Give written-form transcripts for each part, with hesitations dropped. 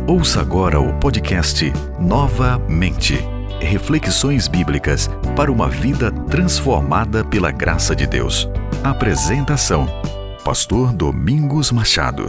Ouça agora o podcast Novamente. Reflexões bíblicas para uma vida transformada pela graça de Deus. Apresentação: Pastor Domingos Machado.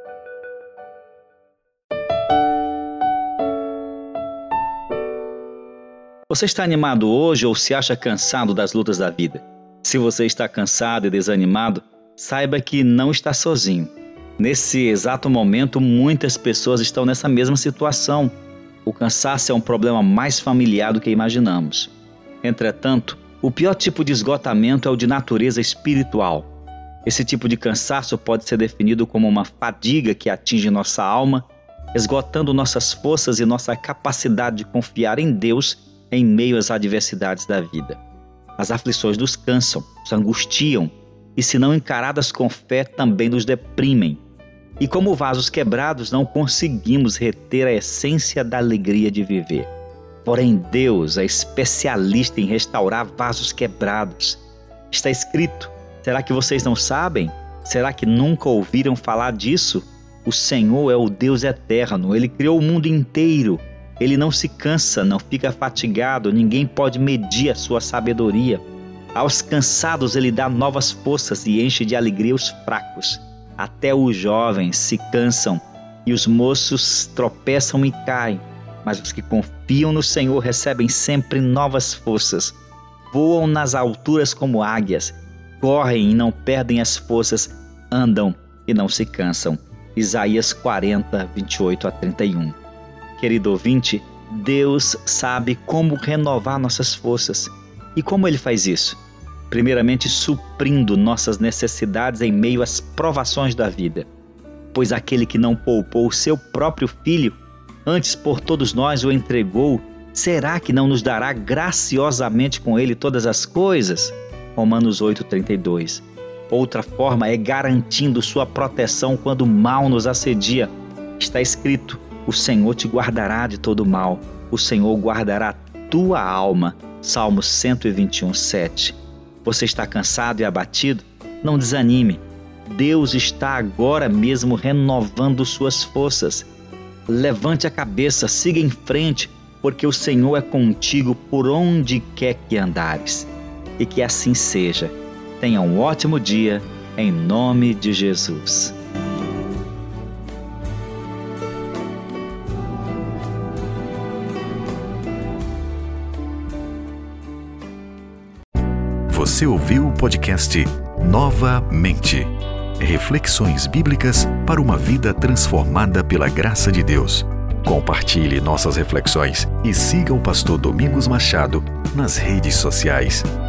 Você está animado hoje ou se acha cansado das lutas da vida? Se você está cansado e desanimado, saiba que não está sozinho. Nesse exato momento, muitas pessoas estão nessa mesma situação. O cansaço é um problema mais familiar do que imaginamos. Entretanto, o pior tipo de esgotamento é o de natureza espiritual. Esse tipo de cansaço pode ser definido como uma fadiga que atinge nossa alma, esgotando nossas forças e nossa capacidade de confiar em Deus em meio às adversidades da vida. As aflições nos cansam, nos angustiam e, se não encaradas com fé, também nos deprimem. E como vasos quebrados, não conseguimos reter a essência da alegria de viver. Porém, Deus é especialista em restaurar vasos quebrados. Está escrito: será que vocês não sabem? Será que nunca ouviram falar disso? O Senhor é o Deus eterno, Ele criou o mundo inteiro. Ele não se cansa, não fica fatigado, ninguém pode medir a sua sabedoria. Aos cansados Ele dá novas forças e enche de alegria os fracos. Até os jovens se cansam e os moços tropeçam e caem, mas os que confiam no Senhor recebem sempre novas forças. Voam nas alturas como águias, correm e não perdem as forças, andam e não se cansam. Isaías 40, 28 a 31. Querido ouvinte, Deus sabe como renovar nossas forças. E como Ele faz isso? Primeiramente, suprindo nossas necessidades em meio às provações da vida. Pois aquele que não poupou o seu próprio filho, antes por todos nós o entregou, será que não nos dará graciosamente com ele todas as coisas? Romanos 8,32. Outra forma é garantindo sua proteção quando o mal nos assedia. Está escrito: o Senhor te guardará de todo mal, o Senhor guardará tua alma. Salmo 121, 7. Você está cansado e abatido? Não desanime. Deus está agora mesmo renovando suas forças. Levante a cabeça, siga em frente, porque o Senhor é contigo por onde quer que andares. E que assim seja. Tenha um ótimo dia, em nome de Jesus. Você ouviu o podcast Novamente. Reflexões bíblicas para uma vida transformada pela graça de Deus. Compartilhe nossas reflexões e siga o pastor Domingos Machado nas redes sociais.